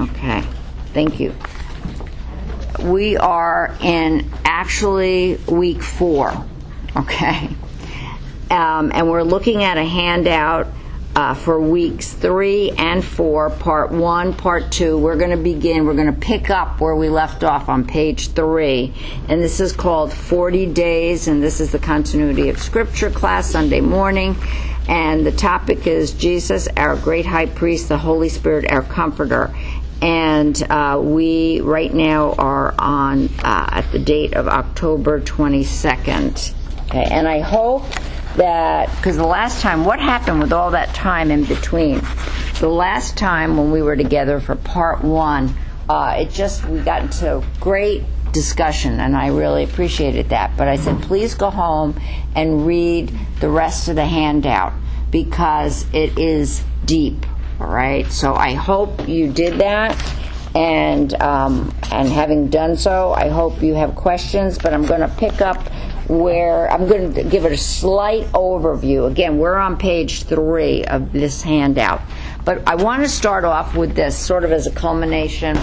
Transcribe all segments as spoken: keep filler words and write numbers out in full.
Okay, thank you. We are in actually week four, okay? Um, and we're looking at a handout uh, for weeks three and four, part one, part two. We're going to begin, we're going to pick up where we left off on page three. And this is called forty days, and this is the Continuity of Scripture class, Sunday morning. And the topic is Jesus, our great high priest, the Holy Spirit, our comforter. And uh, we right now are on uh, at the date of October twenty-second. Okay, and I hope that, because the last time, what happened with all that time in between? The last time when we were together for part one, uh, it just, we got into great discussion, and I really appreciated that. But I said, please go home and read the rest of the handout, because it is deep, all right? So I hope you did that, and um, and having done so, I hope you have questions, but I'm going to pick up where I'm going to give it a slight overview. Again, we're on page three of this handout. But I want to start off with this sort of as a culmination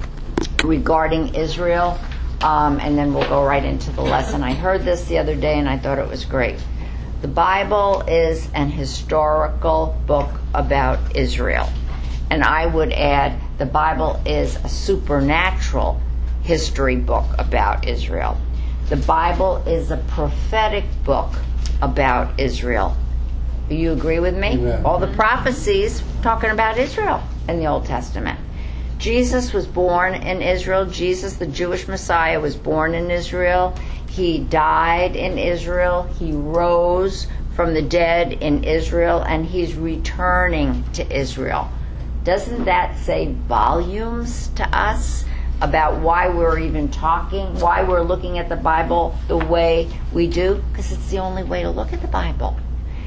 regarding Israel, um, and then we'll go right into the lesson. I heard this the other day, and I thought it was great. The Bible is an historical book about Israel. And I would add, the Bible is a supernatural history book about Israel. The Bible is a prophetic book about Israel. Do you agree with me? Yeah. All the prophecies talking about Israel in the Old Testament. Jesus was born in Israel. Jesus, the Jewish Messiah, was born in Israel. He died in Israel. He rose from the dead in Israel, and he's returning to Israel. Doesn't that say volumes to us about why we're even talking, why we're looking at the Bible the way we do? Because it's the only way to look at the Bible.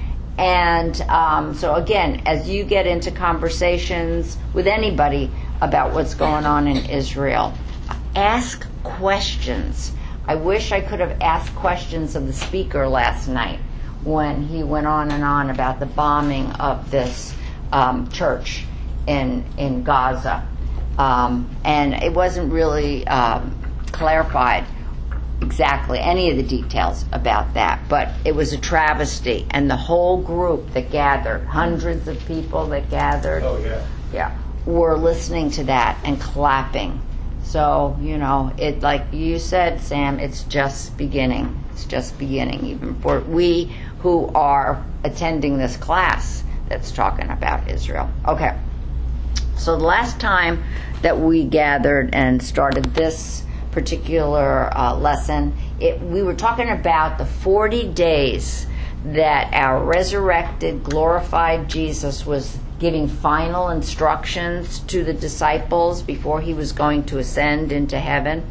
And um, so again, as you get into conversations with anybody about what's going on in Israel, ask questions. I wish I could have asked questions of the speaker last night when he went on and on about the bombing of this um, church in in Gaza. Um, and it wasn't really um, clarified exactly any of the details about that, but it was a travesty. And the whole group that gathered, hundreds of people that gathered, Oh, yeah. yeah, were listening to that and clapping. So, you know, it, like you said, Sam, it's just beginning. It's just beginning, even for we who are attending this class that's talking about Israel. Okay. So the last time that we gathered and started this particular uh, lesson, it, we were talking about the forty days that our resurrected, glorified Jesus was giving final instructions to the disciples before he was going to ascend into heaven.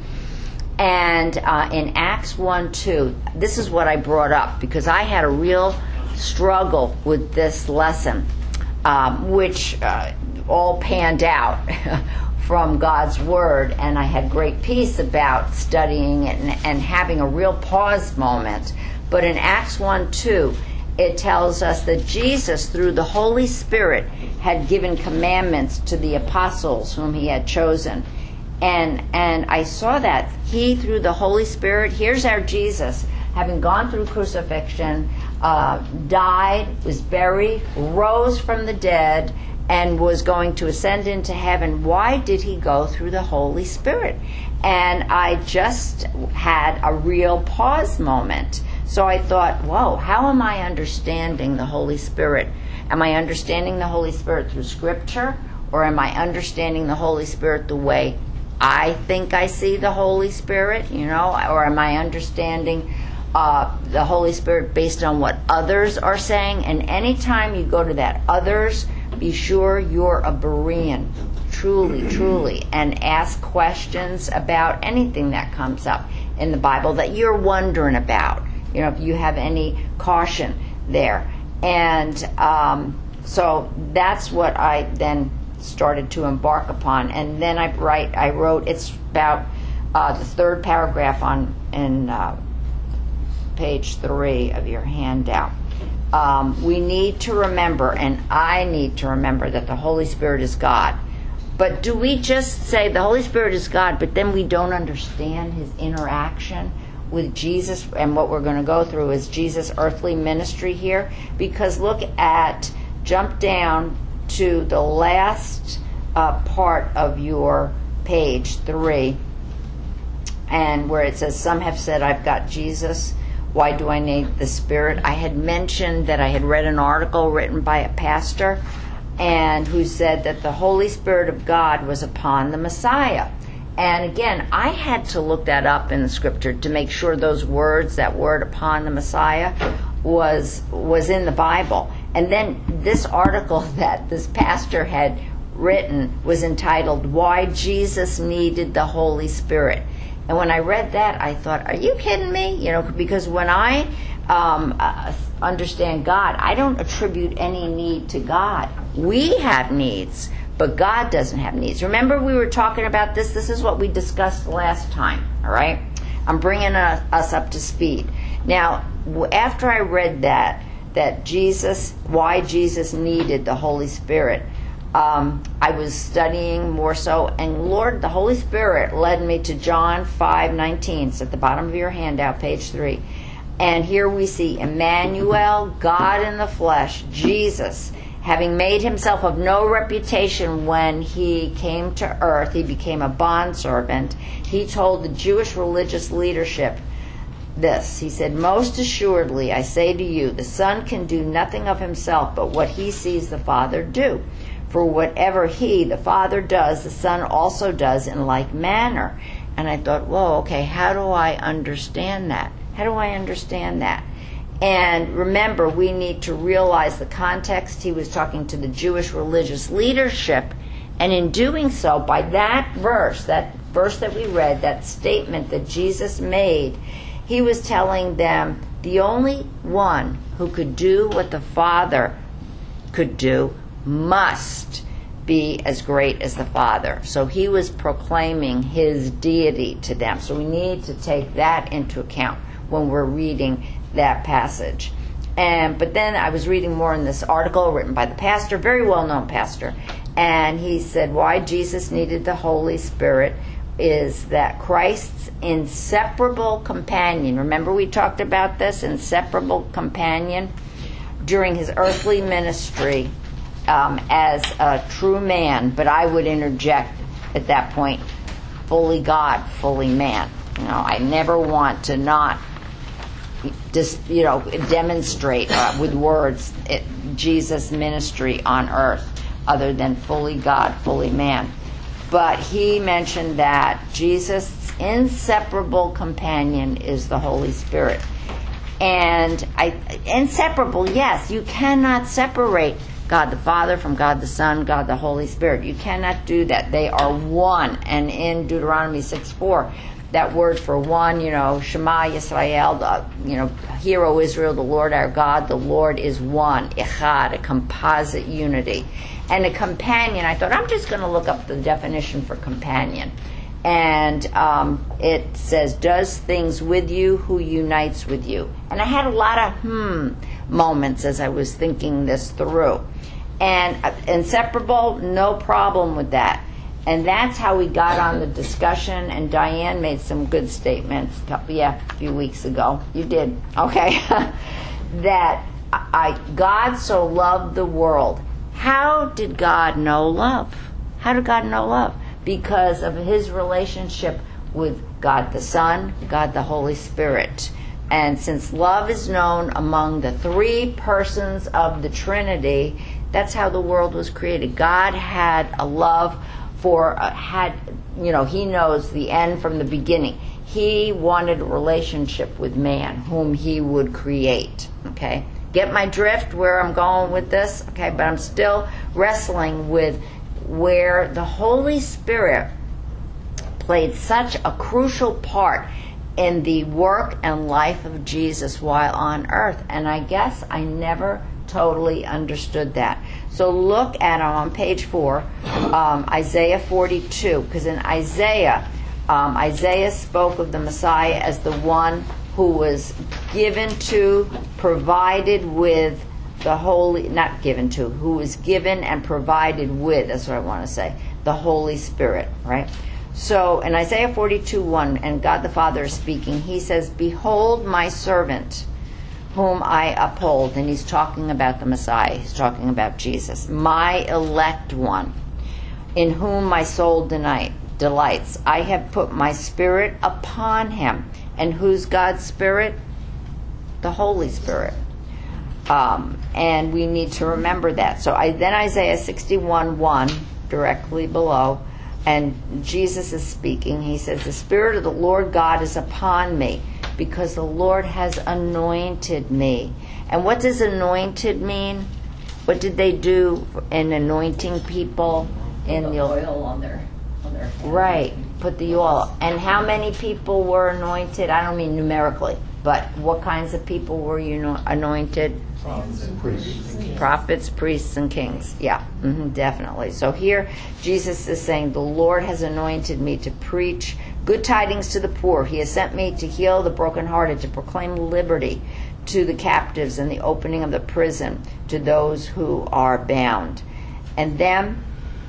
And uh, in Acts one two, this is what I brought up because I had a real struggle with this lesson, um, which uh, all panned out from God's Word, and I had great peace about studying it and, and having a real pause moment. But in Acts one two, it tells us that Jesus, through the Holy Spirit, had given commandments to the apostles whom he had chosen. And and I saw that he, through the Holy Spirit, here's our Jesus, having gone through crucifixion, uh, died, was buried, rose from the dead, and was going to ascend into heaven. Why did he go through the Holy Spirit? And I just had a real pause moment. So I thought, whoa, how am I understanding the Holy Spirit? Am I understanding the Holy Spirit through Scripture? Or am I understanding the Holy Spirit the way I think I see the Holy Spirit? You know, or am I understanding uh, the Holy Spirit based on what others are saying? And anytime you go to that others, be sure you're a Berean, truly, truly, and ask questions about anything that comes up in the Bible that you're wondering about. You know, if you have any caution there. And um, so that's what I then started to embark upon. And then I write, I wrote, it's about uh, the third paragraph on in uh, page three of your handout. Um, we need to remember, and I need to remember, that the Holy Spirit is God. But do we just say the Holy Spirit is God, but then we don't understand his interaction with Jesus? And what we're going to go through is Jesus' earthly ministry here. Because look at, jump down to the last uh, part of your page three, and where it says, some have said, I've got Jesus. Why do I need the Spirit? I had mentioned that I had read an article written by a pastor and who said that the Holy Spirit of God was upon the Messiah. And again, I had to look that up in the scripture to make sure those words, that word upon the Messiah, was was in the Bible. And then this article that this pastor had written was entitled, Why Jesus Needed the Holy Spirit. And when I read that, I thought, are you kidding me? You know, because when I um, uh, understand God, I don't attribute any need to God. We have needs, but God doesn't have needs. Remember we were talking about this? This is what we discussed last time, all right? I'm bringing uh, us up to speed. Now, after I read that, that Jesus, why Jesus needed the Holy Spirit, Um, I was studying more so, and Lord, the Holy Spirit led me to John five nineteen. It's at the bottom of your handout, page three. And here we see Emmanuel, God in the flesh, Jesus, having made himself of no reputation when he came to earth, he became a bondservant. He told the Jewish religious leadership this. He said, most assuredly, I say to you, the Son can do nothing of himself but what he sees the Father do. For whatever he, the Father, does, the Son also does in like manner. And I thought, whoa, okay, how do I understand that? How do I understand that? And remember, we need to realize the context. He was talking to the Jewish religious leadership. And in doing so, by that verse, that verse that we read, that statement that Jesus made, he was telling them the only one who could do what the Father could do must be as great as the Father. So he was proclaiming his deity to them. So we need to take that into account when we're reading that passage. And but then I was reading more in this article written by the pastor, very well-known pastor, and he said why Jesus needed the Holy Spirit is that Christ's inseparable companion, remember we talked about this, inseparable companion during his earthly ministry, Um, as a true man, but I would interject at that point, fully God, fully man. You know, I never want to not just, you know, demonstrate uh, with words it, Jesus' ministry on earth, other than fully God, fully man. But he mentioned that Jesus' inseparable companion is the Holy Spirit. And I, inseparable, yes, you cannot separate God the Father from God the Son, God the Holy Spirit. You cannot do that. They are one. And in Deuteronomy six four, that word for one, you know, Shema Yisrael, the, you know, Hear, O Israel, the Lord our God, the Lord is one, Echad, a composite unity. And a companion, I thought, I'm just going to look up the definition for companion. And um, it says, does things with you, who unites with you. And I had a lot of hmm moments as I was thinking this through. And uh, inseparable, no problem with that. And that's how we got on the discussion. And Diane made some good statements, yeah, a few weeks ago. You did, okay. That I, God so loved the world. How did God know love? How did God know love? Because of his relationship with God the Son, God the Holy Spirit. And since love is known among the three persons of the Trinity, that's how the world was created. God had a love for, uh, had, you know, he knows the end from the beginning. He wanted a relationship with man, whom he would create. Okay? Get my drift where I'm going with this? Okay, but I'm still wrestling with where the Holy Spirit played such a crucial part in the work and life of Jesus while on earth. And I guess I never totally understood that. So look at um, on page four, um, Isaiah forty-two, because in Isaiah, um, Isaiah spoke of the Messiah as the one who was given to, provided with the Holy, not given to, who is given and provided with, that's what I want to say, the Holy Spirit, right? So in Isaiah forty-two one, and God the Father is speaking, he says, behold my servant, whom I uphold. And he's talking about the Messiah. He's talking about Jesus. My elect one, in whom my soul delight, delights. I have put my spirit upon him. And who's God's spirit? The Holy Spirit. Um, and we need to remember that. So I, then Isaiah sixty-one one, directly below, and Jesus is speaking. He says, the Spirit of the Lord God is upon me, because the Lord has anointed me. And what does anointed mean? What did they do in anointing people? In the, the oil on their, on their head. Right, put the oil. And how many people were anointed? I don't mean numerically, but what kinds of people were you anointed? Prophets and priests. Prophets, priests, and kings. Yeah, mm-hmm, definitely. So here, Jesus is saying, the Lord has anointed me to preach good tidings to the poor. He has sent me to heal the brokenhearted, to proclaim liberty to the captives, and the opening of the prison to those who are bound. And then,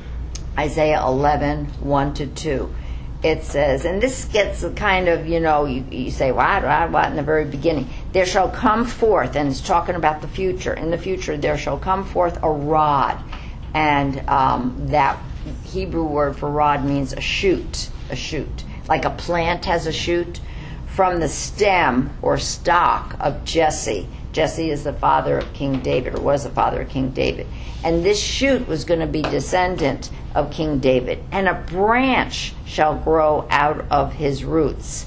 Isaiah eleven one to two. It says, and this gets a kind of, you know, you, you say, what, what, what, in the very beginning. There shall come forth, and it's talking about the future. In the future, there shall come forth a rod. And um, that Hebrew word for rod means a shoot, a shoot. Like a plant has a shoot. From the stem or stock of Jesse. Jesse is the father of King David, or was the father of King David. And this shoot was going to be descendant of King David. And a branch shall grow out of his roots.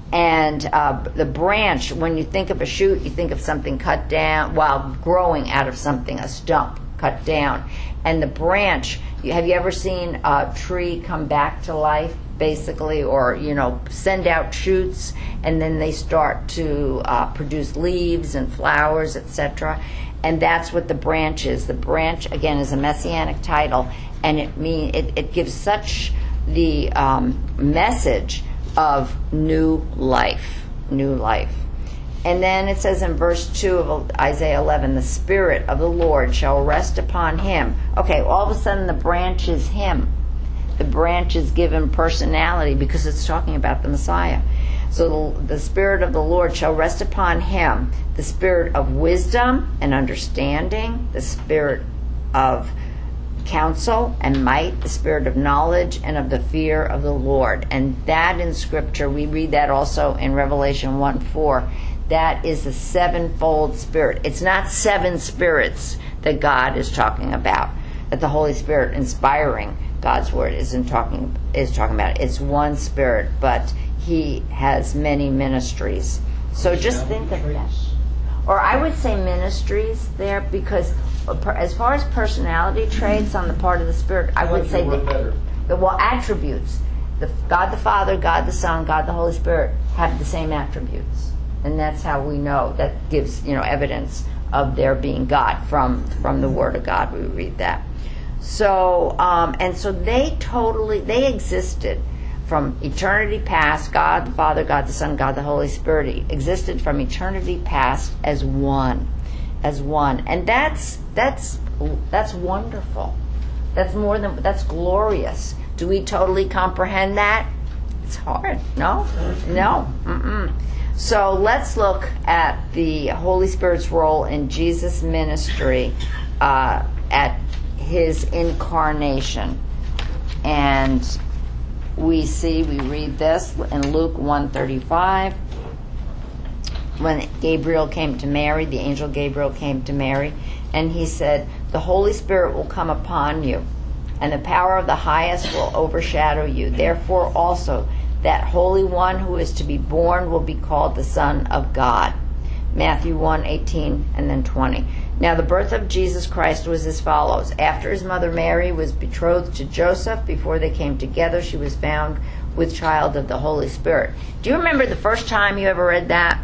And uh, the branch, when you think of a shoot, you think of something cut down, while growing out of something, a stump cut down. And the branch, have you ever seen a tree come back to life, basically, or, you know, send out shoots, and then they start to uh, produce leaves and flowers, et cetera. And that's what the branch is. The branch, again, is a messianic title, and it mean it, it gives such the um, message of new life, new life. And then it says in verse two of Isaiah eleven, the Spirit of the Lord shall rest upon him. Okay, all of a sudden the branch is him. The branch is given personality because it's talking about the Messiah. So the, the Spirit of the Lord shall rest upon him, the Spirit of wisdom and understanding, the Spirit of counsel and might, the Spirit of knowledge and of the fear of the Lord. And that in Scripture, we read that also in Revelation one four. That is a sevenfold Spirit. It's not seven spirits that God is talking about, that the Holy Spirit inspiring God's word isn't talking is talking about. It's one Spirit, but he has many ministries. So just think of that. Or I would say ministries there, because as far as personality traits on the part of the Spirit, I would say that, well, attributes. The, God the Father, God the Son, God the Holy Spirit have the same attributes. And that's how we know. That gives, you know, evidence of their being God from, from the Word of God. We read that. So, um, and so they totally, they existed from eternity past. God the Father, God the Son, God the Holy Spirit existed from eternity past as one, as one. And that's, that's, that's wonderful. That's more than, that's glorious. Do we totally comprehend that? It's hard. No? No. Mm-mm. So let's look at the Holy Spirit's role in Jesus' ministry uh, at his incarnation. And we see, we read this in Luke one thirty-five. When Gabriel came to Mary, the angel Gabriel came to Mary, and he said, the Holy Spirit will come upon you, and the power of the highest will overshadow you. Therefore also that Holy One who is to be born will be called the Son of God. Matthew one eighteen and then twenty. Now the birth of Jesus Christ was as follows. After his mother Mary was betrothed to Joseph, before they came together, she was found with child of the Holy Spirit. Do you remember the first time you ever read that?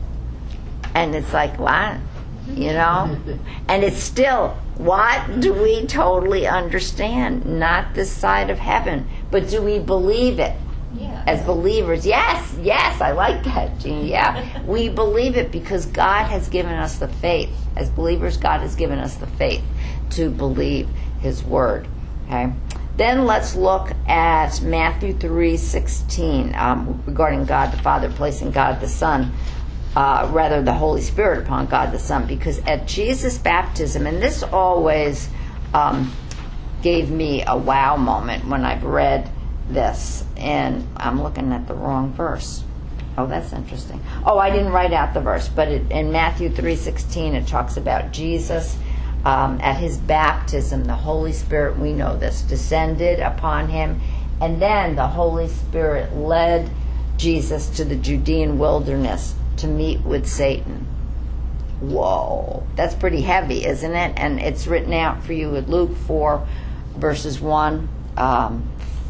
And it's like, what? You know? And it's still, what do we totally understand? Not this side of heaven. But do we believe it? Yeah. As believers, yes, yes, I like that, Jean. Yeah, we believe it because God has given us the faith. As believers, God has given us the faith to believe His word. Okay. Then let's look at Matthew three sixteen um, regarding God the Father placing God the Son, uh, rather the Holy Spirit upon God the Son, because at Jesus' baptism, and this always um, gave me a wow moment when I've read this, and I'm looking at the wrong verse. Oh, that's interesting. Oh, I didn't write out the verse, but it, in Matthew three sixteen it talks about Jesus um, at his baptism. The Holy Spirit, we know this, descended upon him, and then the Holy Spirit led Jesus to the Judean wilderness to meet with Satan. Whoa, that's pretty heavy, isn't it? And it's written out for you in Luke four, verses one. Um,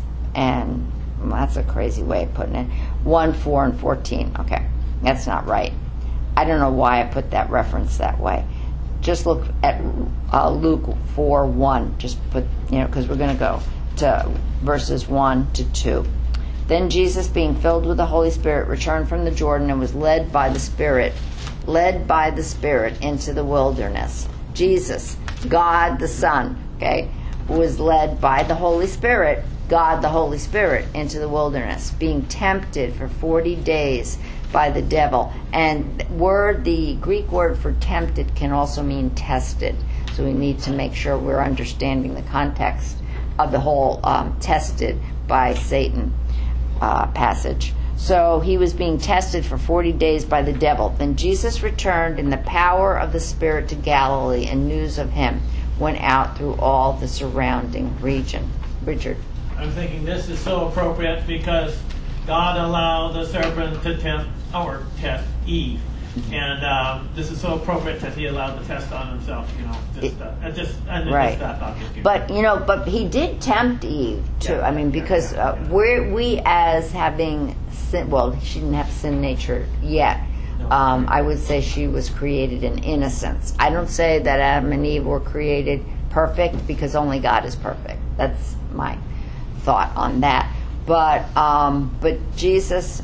and well, that's a crazy way of putting it. one, four, and fourteen. Okay, that's not right. I don't know why I put that reference that way. Just look at uh, Luke four, one. Just put, you know, because we're going to go to verses one to two. Then Jesus, being filled with the Holy Spirit, returned from the Jordan and was led by the Spirit, led by the Spirit into the wilderness. Jesus, God the Son, okay, was led by the Holy Spirit, God the Holy Spirit, into the wilderness, being tempted for forty days by the devil. And word, the Greek word for tempted can also mean tested. So we need to make sure we're understanding the context of the whole um, tested by Satan uh, passage. So he was being tested for forty days by the devil. Then Jesus returned in the power of the Spirit to Galilee, and news of him went out through all the surrounding region. Richard. I'm thinking this is so appropriate because God allowed the serpent to tempt or test Eve, and um, this is so appropriate that He allowed the test on Himself. You know, just uh, I just and right. just that thought just came But you know, but He did tempt Eve too. Yeah, I mean, because yeah, uh, yeah. we're we as having sin. Well, she didn't have sin nature yet. No. Um, I would say she was created in innocence. I don't say that Adam and Eve were created perfect, because only God is perfect. That's my thought on that. But um, but Jesus,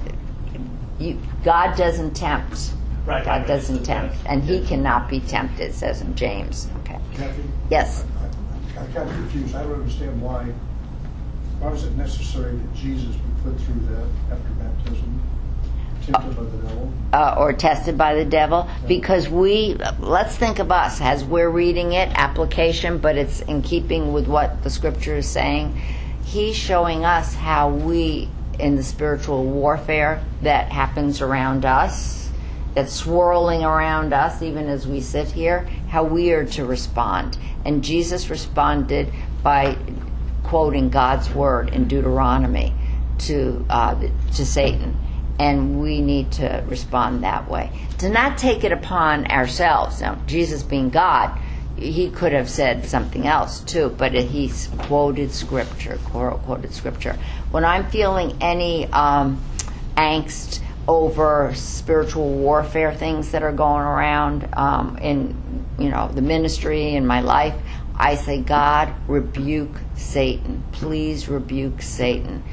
you, God doesn't tempt. Right, God right, doesn't right. tempt, and He cannot be tempted, it says in James. Okay. Kathy? Yes. I, I, I got confused. I don't understand why. Why was it necessary that Jesus be put through that after baptism? Tempted by the devil? Uh, or tested by the devil, because we, let's think of us as we're reading it, application, but it's in keeping with what the Scripture is saying. He's showing us how we, in the spiritual warfare that happens around us, that's swirling around us even as we sit here, how we are to respond. And Jesus responded by quoting God's word in Deuteronomy to uh, to Satan. And we need to respond that way. To not take it upon ourselves. Now, Jesus being God, He could have said something else too, but He quoted Scripture, quoted Scripture. When I'm feeling any um, angst over spiritual warfare things that are going around um, in, you know, the ministry, in my life, I say, God, rebuke Satan. Please rebuke Satan.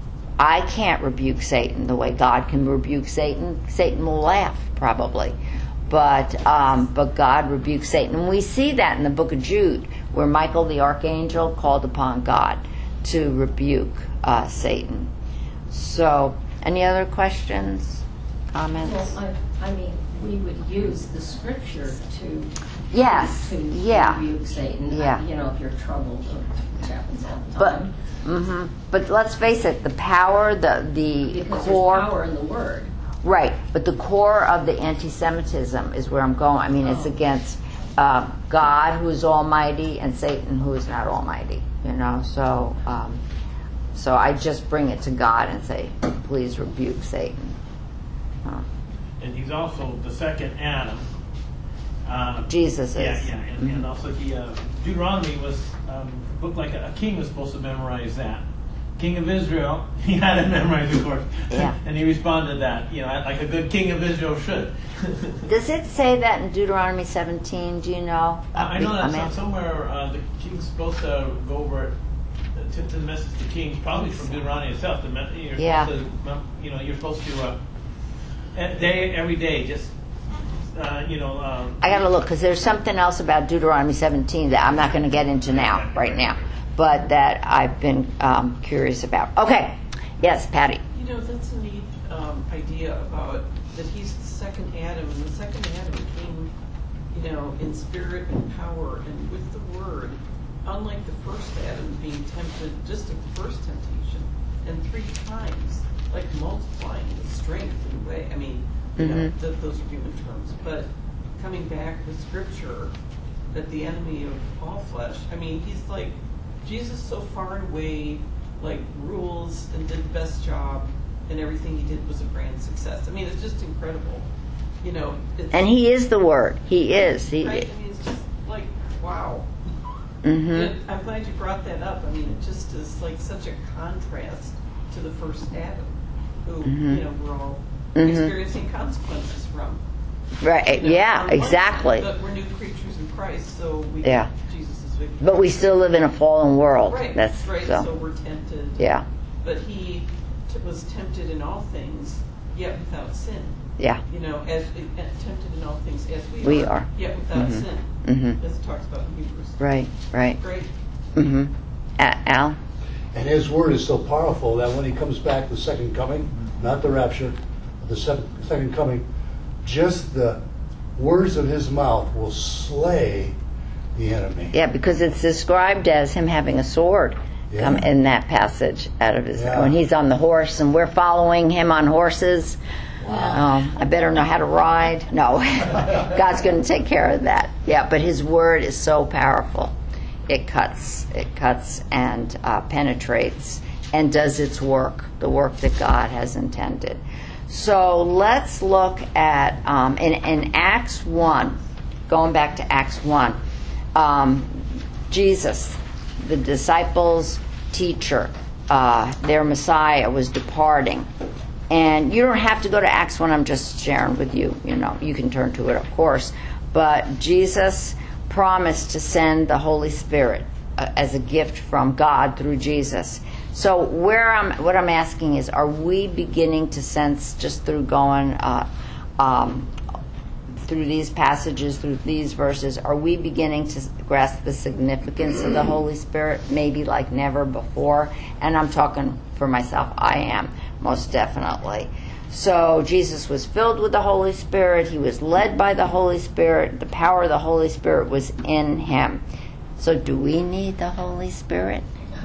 I can't rebuke Satan the way God can rebuke Satan. Satan will laugh, probably. But um, but God rebukes Satan. And we see that in the book of Jude, where Michael the archangel called upon God to rebuke uh, Satan. So, any other questions, comments? Well, I, I mean, we would use the Scripture to Yes, to yeah. rebuke Satan. Yeah. You know, if you're troubled, which happens all the But time. hmm but let's face it, the power, the the because core, there's power in the Word. right? But the core of the anti-Semitism is where I'm going. I mean, it's Oh. against uh, God, who is Almighty, and Satan, who is not Almighty. You know, so um, so I just bring it to God and say, please rebuke Satan. Huh. And He's also the second Adam. Uh, Jesus is. Yeah, yeah, and, and also he uh, Deuteronomy was um, a book like a, a king was supposed to memorize that. King of Israel, he had it memorized, of course, Yeah. and he responded to that, you know, like a good king of Israel should. Does it say that in Deuteronomy seventeen? Do you know? I I know that I'm some- asking. somewhere uh, the king's supposed to go over it. to, to the message to Kings, probably from Deuteronomy itself. The, me- you're Yeah. supposed to, you know, you're supposed to uh, e- day every day, just uh, you know. Um, I got to look because there's something else about Deuteronomy seventeen that I'm not going to get into now, right now, but that I've been um, curious about. Okay, yes, Patty. You know, that's a neat um, idea about that he's the second Adam, and the second Adam came, you know, in spirit and power and with the Word, unlike the first Adam being tempted just at the first temptation, and three times, like multiplying with strength and way. I mean, you know, Mhm. th- those are human terms, but coming back with Scripture, that the enemy of all flesh. I mean, he's like Jesus, so far and away, like rules and did the best job, and everything he did was a grand success. I mean, it's just incredible, you know. It's, And he is the Word. He is. He. right? I mean, it's just like wow. Mm-hmm. And I'm glad you brought that up. I mean, it just is like such a contrast to the first Adam, who Mhm. you know we're all Mhm. experiencing consequences from. Right. You know, Yeah. on one Exactly. side, but we're new creatures in Christ, so we Yeah. Jesus is victorious. But we still live in a fallen world. right, That's right. so. So we're tempted. Yeah. But he t- was tempted in all things, yet without sin. Yeah. You know, as uh, tempted in all things as we, We are, are. yet without Mhm. sin, Mhm. as it talks about in Hebrews. Right. Right. Great. Mm-hmm. A- Al. And his word is so powerful that when he comes back, the second coming, not the rapture, but the sec- second coming, just the words of his mouth will slay the enemy. Yeah, because it's described as him having a sword Yeah. come in that passage out of his Yeah. when he's on the horse and we're following him on horses. Um, I better know how to ride. No, God's going to take care of that. Yeah, but his word is so powerful. It cuts, it cuts and uh, penetrates and does its work, the work that God has intended. So let's look at, um, in, in Acts one, going back to Acts one, um, Jesus, the disciples' teacher, uh, their Messiah was departing. And you don't have to go to Acts one, I'm just sharing with you, you know, you can turn to it, of course. But Jesus promised to send the Holy Spirit uh, as a gift from God through Jesus. So where I'm, what I'm asking is, are we beginning to sense just through going uh, um, through these passages, through these verses, are we beginning to grasp the significance of the Holy Spirit, maybe like never before? And I'm talking for myself, I am, most definitely. So Jesus was filled with the Holy Spirit. He was led by the Holy Spirit. The power of the Holy Spirit was in him. So do we need the Holy Spirit?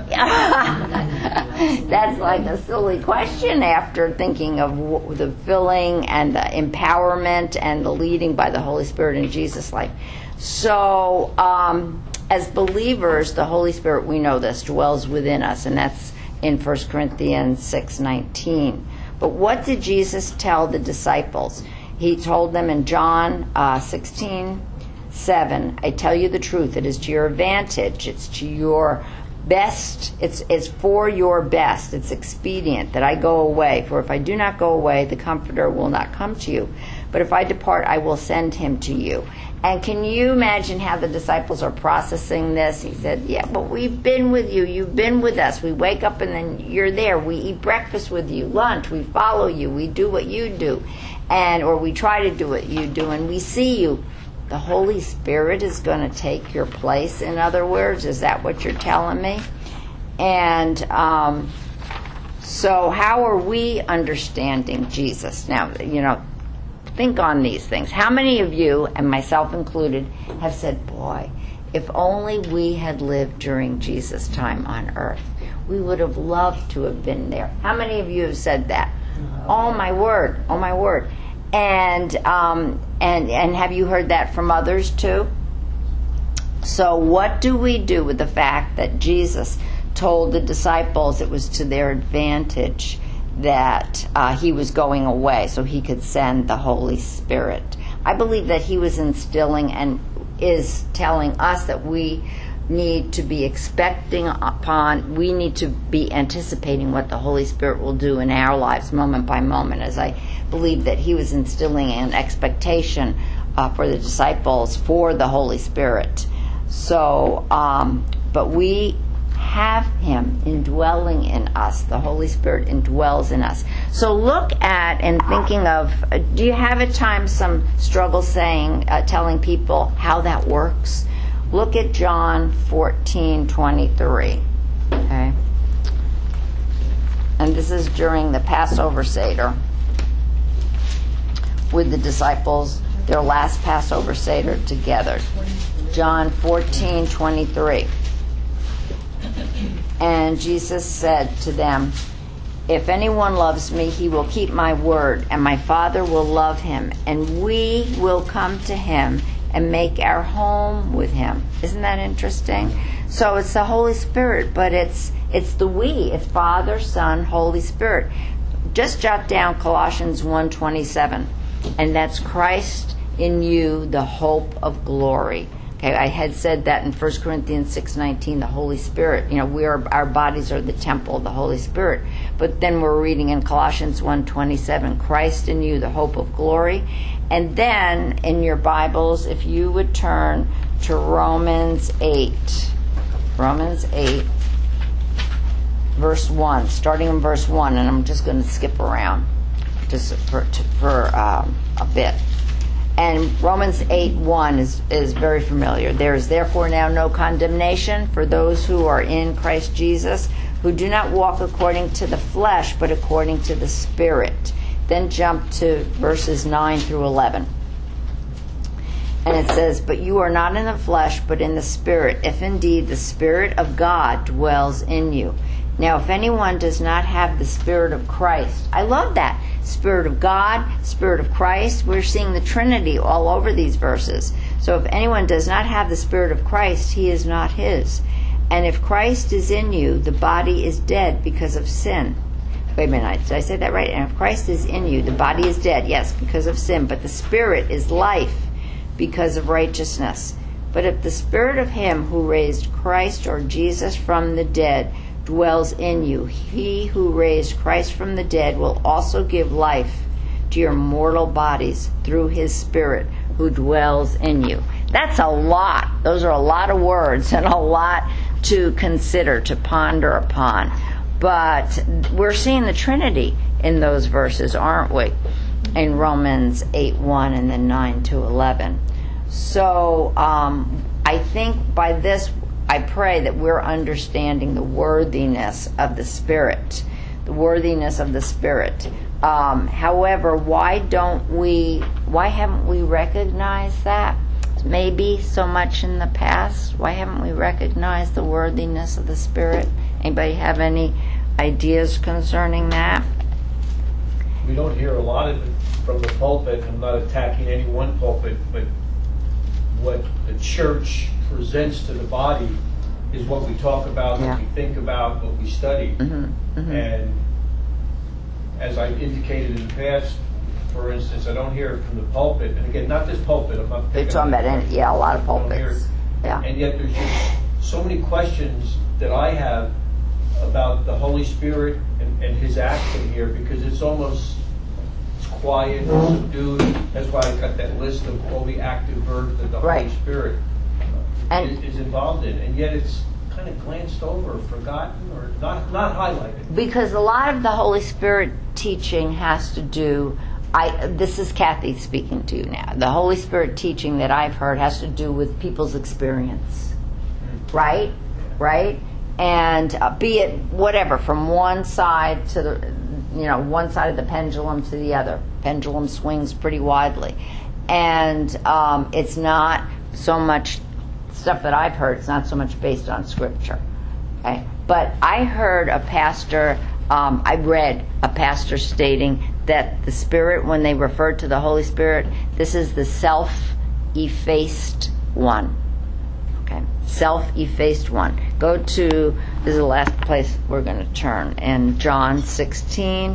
That's like a silly question after thinking of w- the filling and the empowerment and the leading by the Holy Spirit in Jesus' life. So, um, as believers, the Holy Spirit, we know this, dwells within us, and that's in First Corinthians six nineteen. But what did Jesus tell the disciples? He told them in John uh, sixteen seven, I tell you the truth, it is to your advantage, it's to your best, it's it's for your best, it's expedient that I go away. For if I do not go away, the Comforter will not come to you. But if I depart, I will send him to you. And can you imagine how the disciples are processing this? He said, yeah, but we've been with you. You've been with us. We wake up and then you're there. We eat breakfast with you, lunch. We follow you. We do what you do. And or we try to do what you do. And we see you. The Holy Spirit is going to take your place, in other words. Is that what you're telling me? And um, so how are we understanding Jesus? Now, you know, think on these things. How many of you, and myself included, have said, boy, if only we had lived during Jesus' time on earth, we would have loved to have been there. How many of you have said that? Oh, my word. Oh, my word. And um, and and have you heard that from others too? So what do we do with the fact that Jesus told the disciples it was to their advantage that uh, he was going away so he could send the Holy Spirit? I believe that he was instilling and is telling us that we need to be expecting upon, we need to be anticipating what the Holy Spirit will do in our lives moment by moment, as I believe that he was instilling an expectation uh, for the disciples for the Holy Spirit. So, um, but we have him indwelling in us. The Holy Spirit indwells in us. So look at and thinking of, uh, do you have at times some struggle saying, uh, telling people how that works? Look at John fourteen twenty-three. Okay? And this is during the Passover Seder with the disciples, their last Passover Seder together. John fourteen twenty-three. And Jesus said to them, "If anyone loves me, he will keep my word, and my Father will love him, and we will come to him and make our home with him." Isn't that interesting? So it's the Holy Spirit, but it's it's the we. It's Father, Son, Holy Spirit. Just jot down Colossians one twenty-seven, and that's Christ in you, the hope of glory. Okay, I had said that in First Corinthians six nineteen, the Holy Spirit. You know, we are, our bodies are the temple of the Holy Spirit. But then we're reading in Colossians one twenty-seven, Christ in you, the hope of glory. And then in your Bibles, if you would turn to Romans eight. Romans eight, verse one, starting in verse one, and I'm just going to skip around just for, for um, a bit. And Romans eight one is, is very familiar. There is therefore now no condemnation for those who are in Christ Jesus, who do not walk according to the flesh, but according to the Spirit. Then jump to verses nine through eleven. And it says, "But you are not in the flesh, but in the Spirit, if indeed the Spirit of God dwells in you. Now, if anyone does not have the Spirit of Christ," I love that. Spirit of God, Spirit of Christ. We're seeing the Trinity all over these verses. So if anyone does not have the Spirit of Christ, he is not his. And if Christ is in you, the body is dead because of sin. Wait a minute, did I say that right? And if Christ is in you, the body is dead, yes, because of sin. But the Spirit is life because of righteousness. But if the Spirit of him who raised Christ or Jesus from the dead dwells in you, he who raised Christ from the dead will also give life to your mortal bodies through his Spirit who dwells in you. That's a lot. Those are a lot of words and a lot to consider, to ponder upon. But we're seeing the Trinity in those verses, aren't we? In Romans eight one and then nine to eleven. So um, I think by this, I pray that we're understanding the worthiness of the Spirit. The worthiness of the Spirit. Um, however, why don't we, why haven't we recognized that? Maybe so much in the past. Why haven't we recognized the worthiness of the Spirit? Anybody have any ideas concerning that? We don't hear a lot of it from the pulpit. I'm not attacking any one pulpit, but what the church presents to the body is what we talk about, Yeah. what we think about, what we study. Mm-hmm, mm-hmm. And as I indicated in the past, for instance, I don't hear it from the pulpit. And again, not this pulpit. I'm not They're picking talking on about, it. any, yeah, a lot of I don't hear pulpits. it. Yeah. And yet there's just so many questions that I have about the Holy Spirit and, and his action here, because it's almost it's quiet, it's subdued. That's why I got that list of all the active verbs that the Right. Holy Spirit uh, And- is, is involved in, and yet it's kind of glanced over, forgotten, or not not highlighted. Because a lot of the Holy Spirit teaching has to do, I this is Kathy speaking to you now. The Holy Spirit teaching that I've heard has to do with people's experience. Right? Right? And uh, be it whatever, from one side to the, you know, one side of the pendulum to the other. Pendulum swings pretty widely. And um, it's not so much stuff that I've heard, it's not so much based on Scripture. Okay? But I heard a pastor, um, I read a pastor stating that the Spirit, when they referred to the Holy Spirit, this is the self-effaced one. Okay, self-effaced one. Go to, this is the last place we're going to turn, in John sixteen.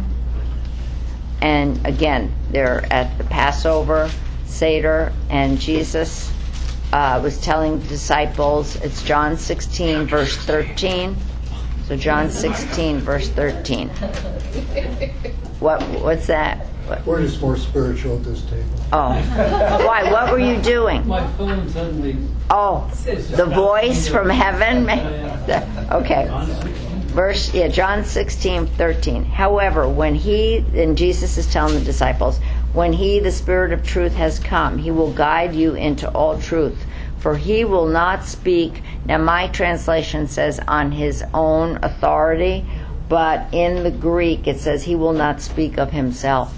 And again, they're at the Passover Seder, and Jesus uh, was telling the disciples, it's John sixteen, verse thirteen. So John sixteen, verse thirteen. What? What's that? We're just more spiritual at this table. Oh. Why? What were you doing? My phone suddenly. Oh, the voice from heaven? Okay. Verse, yeah, John sixteen, thirteen. However, when he, and Jesus is telling the disciples, when he, the Spirit of truth, has come, he will guide you into all truth. For he will not speak, now my translation says on his own authority, but in the Greek it says he will not speak of himself.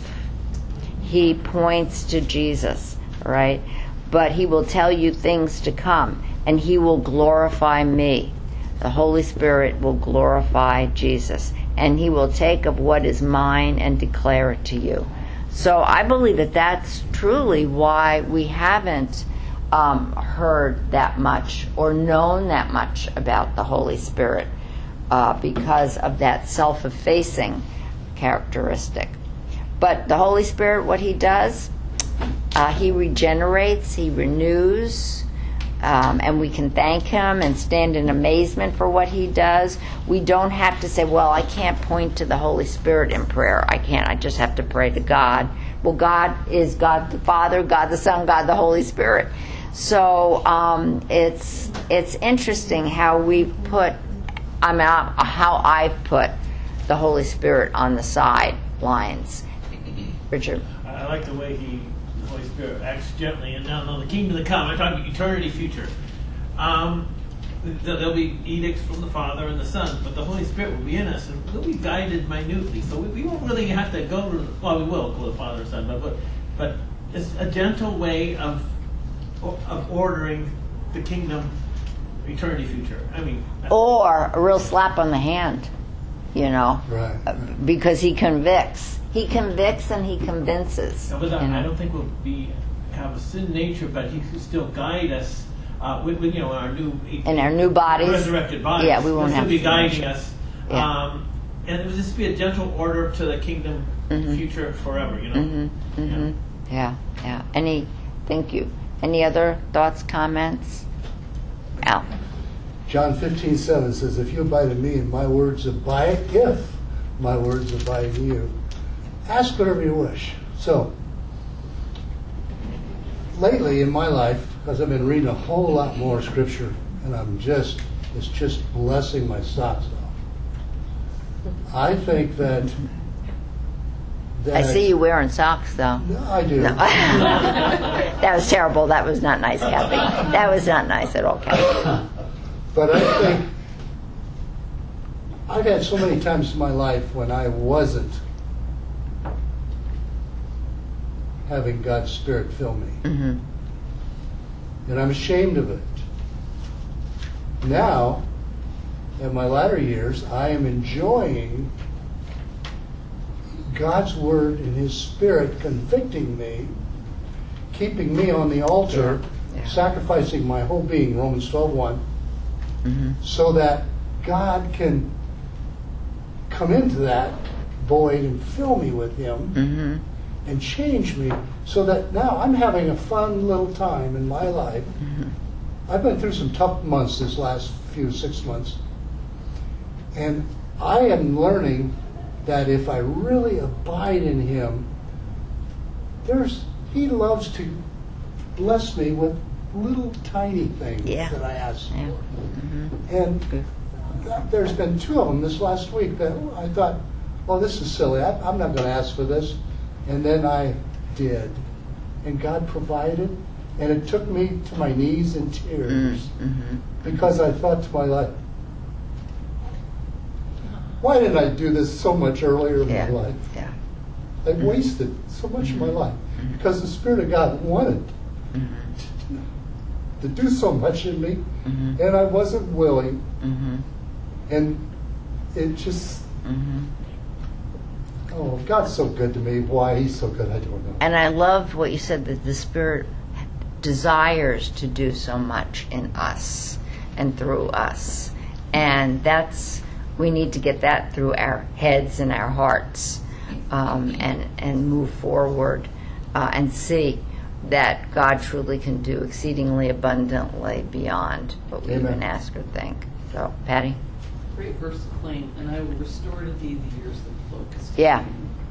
He points to Jesus, right? But he will tell you things to come, and he will glorify me. The Holy Spirit will glorify Jesus, and he will take of what is mine and declare it to you. So I believe that that's truly why we haven't um, heard that much or known that much about the Holy Spirit, uh, because of that self-effacing characteristic. But the Holy Spirit, what he does, uh, he regenerates, he renews, um, and we can thank him and stand in amazement for what he does. We don't have to say, well, I can't point to the Holy Spirit in prayer. I can't. I just have to pray to God. Well, God is God the Father, God the Son, God the Holy Spirit. So um, it's it's interesting how we've put, I mean, how I've put the Holy Spirit on the sidelines. Richard. I like the way he, the Holy Spirit, acts gently. And now, now the kingdom to come. I'm talking eternity, future. Um, there'll be edicts from the Father and the Son, but the Holy Spirit will be in us, and we'll be guided minutely. So we, we won't really have to go to, well, we will go to the Father and Son, but but, but it's a gentle way of of ordering the kingdom, eternity, future. I mean, Or a real slap on the hand, you know, Right. uh, because he convicts. He convicts and he convinces. No, but I, you know. I don't think we'll be have a sin nature, but he can still guide us uh, with, with you know our new In our new bodies. resurrected bodies. Yeah, we won't He'll have still be sin guiding nature. us, Yeah. um, and it will just be a gentle order to the kingdom, Mhm. future, forever. You know. Mm-hmm, mm-hmm. Yeah, yeah. Any, thank you. Any other thoughts, comments? Al? John fifteen seven says, if you abide in me and my words abide, if my words abide in you, ask whatever you wish. So, lately in my life, because I've been reading a whole lot more scripture, and I'm just, it's just blessing my socks off. I think that, that I see you wearing socks, though. No, I do. No. That was terrible. That was not nice, Kathy. That was not nice at all, Kathy. But I think I've had so many times in my life when I wasn't having God's Spirit fill me. Mm-hmm. And I'm ashamed of it. Now, in my latter years, I am enjoying God's Word and His Spirit convicting me, keeping me on the altar, Yeah. sacrificing my whole being, Romans twelve one, Mm-hmm. so that God can come into that void and fill me with Him Mm-hmm. and change me, so that now I'm having a fun little time in my life. Mm-hmm. I've been through some tough months this last few six months, and I am learning that if I really abide in Him, there's He loves to bless me with little tiny things Yeah. that I ask Yeah. for. Mm-hmm. And th- there's been two of them this last week that I thought, well, this is silly. I, I'm not going to ask for this. And then I did. And God provided. And it took me to my knees in tears Mm-hmm. because I thought to my life, why didn't I do this so much earlier in Yeah. my life? Yeah. I wasted so much of my life because the Spirit of God wanted Mm-hmm. to do so much in me, Mm-hmm. and I wasn't willing. Mm-hmm. And it just, Mm-hmm. oh, God's so good to me. Why He's so good, I don't know. And I love what you said, that the Spirit desires to do so much in us and through us. And that's, we need to get that through our heads and our hearts, um, and, and move forward uh, and see that God truly can do exceedingly abundantly beyond what we Amen. even ask or think. So, Patty? Great verse to claim, and I will restore to thee the years that the locust. Yeah.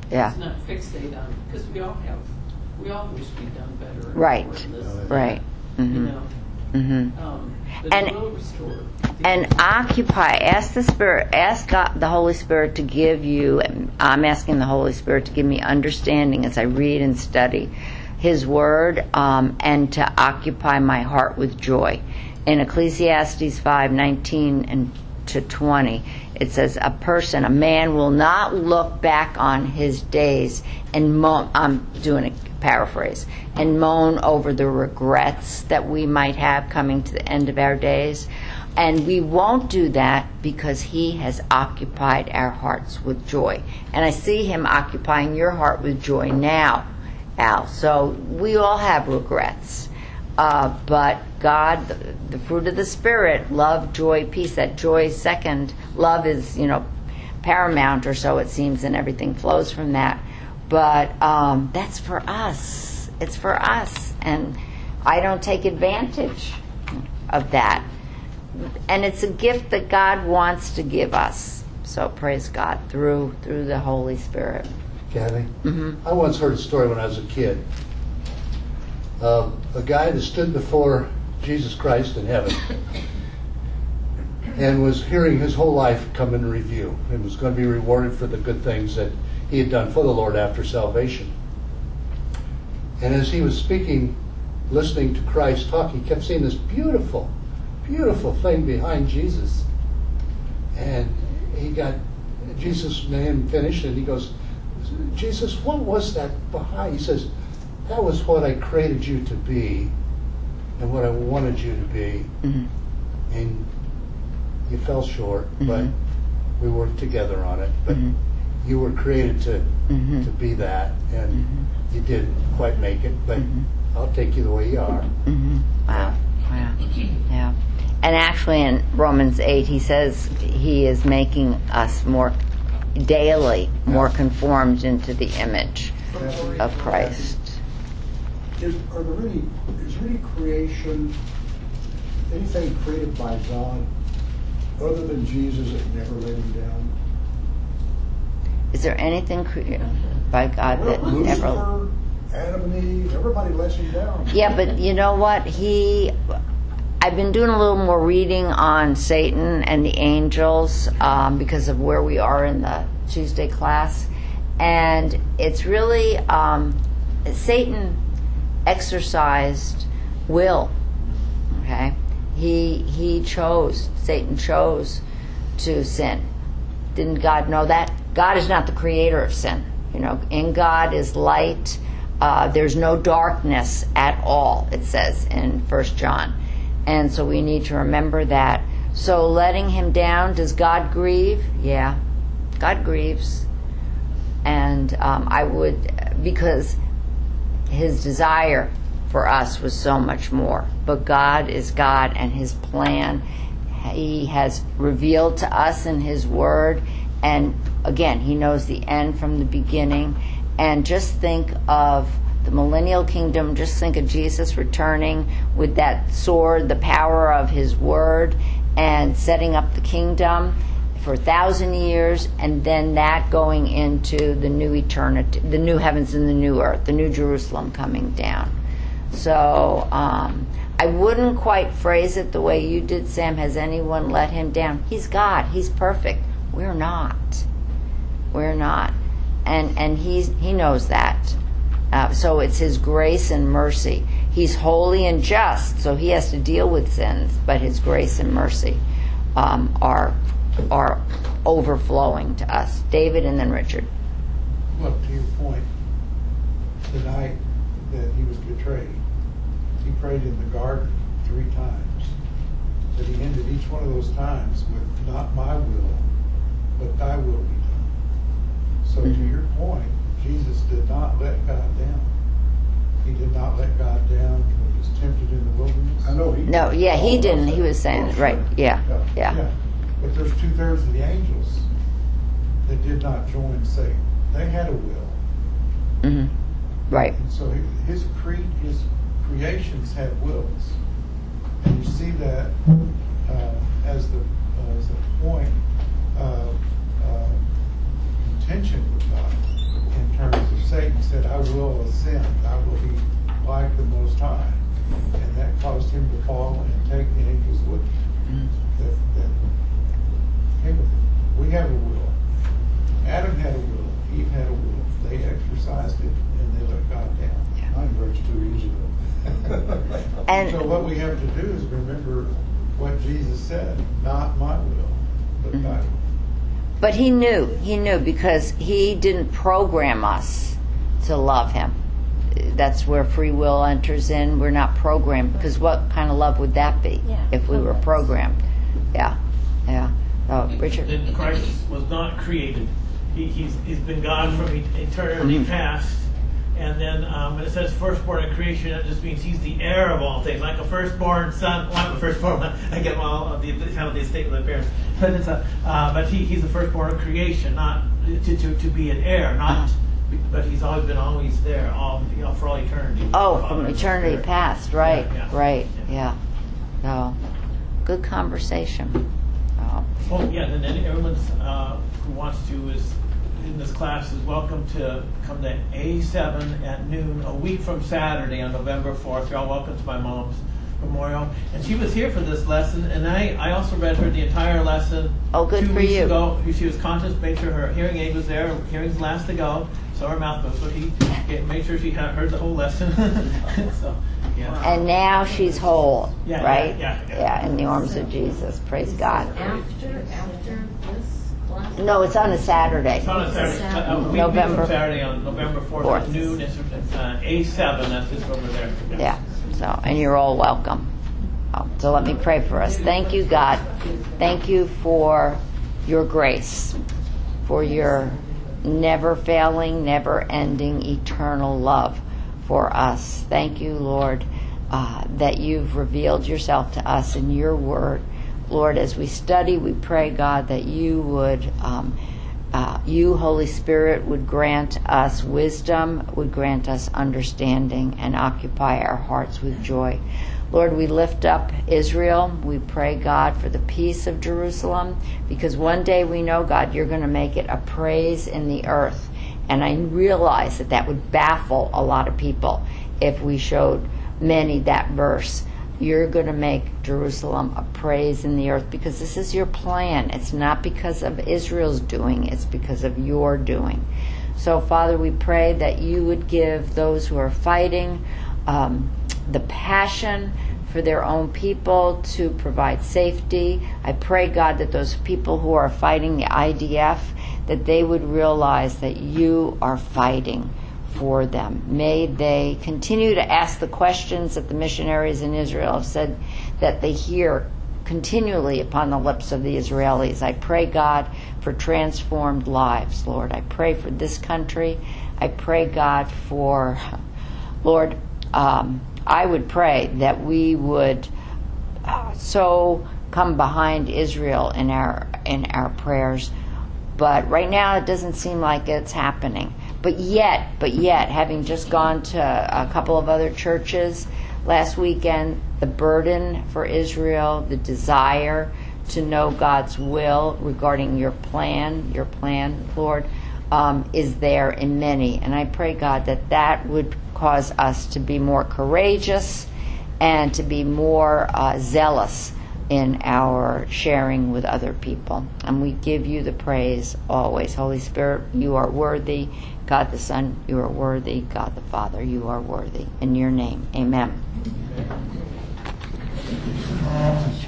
Yeah. It's not fixate on, because we all have, we all wish we'd done better. and Right. more in this, Right. You Mhm. know, Mhm. um, but And- it will restore. And occupy. Ask the Spirit. Ask God, the Holy Spirit, to give you. I'm asking the Holy Spirit to give me understanding as I read and study His Word, um, and to occupy my heart with joy. In Ecclesiastes five nineteen and to twenty, it says, "A person, a man, will not look back on his days and moan." I'm doing a paraphrase, and moan over the regrets that we might have coming to the end of our days. And we won't do that because He has occupied our hearts with joy. And I see Him occupying your heart with joy now, Al. So we all have regrets. Uh, but God, the, the fruit of the Spirit, love, joy, peace, that joy is second. Love is, you know, paramount, or so it seems, and everything flows from that. But um, that's for us. It's for us. And I don't take advantage of that. And it's a gift that God wants to give us. So praise God through through the Holy Spirit. Kathy, Mm-hmm. I once heard a story when I was a kid. Uh, a guy that stood before Jesus Christ in heaven and was hearing his whole life come in review and was going to be rewarded for the good things that he had done for the Lord after salvation. And as he was speaking, listening to Christ talk, he kept seeing this beautiful, beautiful thing behind Jesus. And he got, Jesus made him finish, and he goes, "Jesus, what was that behind?" He says, "That was what I created you to be and what I wanted you to be." Mm-hmm. And you fell short, Mm-hmm. but we worked together on it. But Mhm. you were created to Mhm. to be that, and Mhm. you didn't quite make it, but Mhm. I'll take you the way you are. Mm-hmm. Wow. Wow. Yeah. And actually, in Romans eight, he says He is making us more daily more conformed into the image of Christ. Is, are there any, is there any creation, anything created by God other than Jesus that never let Him down? Is there anything created by God that Well, ever? Lucifer, Adam and Eve, everybody lets Him down. Yeah, but you know what? He, I've been doing a little more reading on Satan and the angels um, because of where we are in the Tuesday class, and it's really um, Satan exercised will. Okay, he he chose. Satan chose to sin. Didn't God know that? God is not the creator of sin. You know, in God is light. Uh, there's no darkness at all, it says in First John. And so we need to remember that. So letting him down, does God grieve? Yeah, God grieves. And um, I would, because his desire for us was so much more. But God is God, and his plan He has revealed to us in His Word. And again, He knows the end from the beginning. And just think of the millennial kingdom. Just think of Jesus returning with that sword, the power of His Word, and setting up the kingdom for a thousand years, and then that going into the new eternity, the new heavens and the new earth, the new Jerusalem coming down. So um, I wouldn't quite phrase it the way you did, Sam. Has anyone let Him down? He's God. He's perfect. We're not. We're not. And and he's, He knows that. Uh, so it's His grace and mercy. He's holy and just, so He has to deal with sins, but His grace and mercy um, are are overflowing to us. David and then Richard. Look, to your point, the night that he was betrayed, he prayed in the garden three times. But he ended each one of those times with, "Not my will, but thy will be done." So Mm-hmm. to your point, Jesus did not let God down. He did not let God down when he was tempted in the wilderness. I know He. No, yeah, he didn't. He was saying, right, yeah, yeah. But there's two-thirds of the angels that did not join Satan. They had a will. hmm Right. And so his cre- his creations had wills, and you see that uh, as the uh, as the point of uh, intention with God. And Satan said, I will ascend, I will be like the Most High. And that caused him to fall and take the angels with him. That, that came with him. We have a will. Adam had a will. Eve had a will. They exercised it and they let God down. Mine breaks too easy though. And So what we have to do is remember what Jesus said, not my will, but thy will. But he knew, he knew because he didn't program us to love him. That's where free will enters in. We're not programmed, because what kind of love would that be Yeah. if we were programmed? Yeah, yeah. Oh, Richard? That Christ was not created. He, he's, he's been God from e- eternity past. And then um, when it says firstborn in creation, it just means he's the heir of all things, like a firstborn son. Well, I'm a firstborn. I get all of the kind of the estate of my parents. But it's a, uh, but he, he's the firstborn of creation, not to, to, to be an heir, not. But he's always been always there, all you know, for all eternity. Oh, Father from and eternity Spirit. past, right, Yeah, yeah. right, yeah. So, good conversation. Oh. Oh, yeah, and then everyone's uh, who wants to is in this class is welcome to come to A seven at noon a week from Saturday on November fourth. You're all welcome to my mom's memorial. And she was here for this lesson, and I, I also read her the entire lesson Oh, good two for weeks you. ago. She was conscious, made sure her hearing aid was there, her hearing's last to go, so her mouth goes. So he made sure she had heard the whole lesson. So, yeah. And now she's whole, Yeah, right? yeah, yeah, yeah. Yeah, in the arms of Jesus. Praise God. After, after this class? No, it's on a Saturday. It's on a Saturday, a week November- from Saturday on November fourth Fourth. at noon. It's uh, A seven, that's just over there. Yeah, so, and you're all welcome. Oh, so let me pray for us. Thank you, God. Thank you for your grace, for your never failing, never ending, eternal love for us. Thank you, Lord, uh, that you've revealed yourself to us in your word. Lord, as we study, we pray, God, that you would, um, uh, you, Holy Spirit, would grant us wisdom, would grant us understanding, and occupy our hearts with joy. Lord, we lift up Israel. We pray, God, for the peace of Jerusalem, because one day we know, God, you're going to make it a praise in the earth. And I realize that that would baffle a lot of people if we showed many that verse. You're going to make Jerusalem a praise in the earth, because this is your plan. It's not because of Israel's doing, it's because of your doing. So, Father, we pray that you would give those who are fighting um, the passion for their own people to provide safety. I pray, God, that those people who are fighting the I D F, that they would realize that you are fighting for them. May they continue to ask the questions that the missionaries in Israel have said that they hear continually upon the lips of the Israelis. I pray, God, for transformed lives, Lord. I pray for this country. I pray, God, for, Lord, um, I would pray that we would uh, so come behind Israel in our in our prayers. But right now it doesn't seem like it's happening. But yet, but yet, having just gone to a couple of other churches last weekend, the burden for Israel, the desire to know God's will regarding your plan, your plan, Lord, um, is there in many. And I pray, God, that that would cause us to be more courageous and to be more uh, zealous in our sharing with other people. And we give you the praise always. Holy Spirit, you are worthy. God the Son, you are worthy. God the Father, you are worthy. In your name, amen.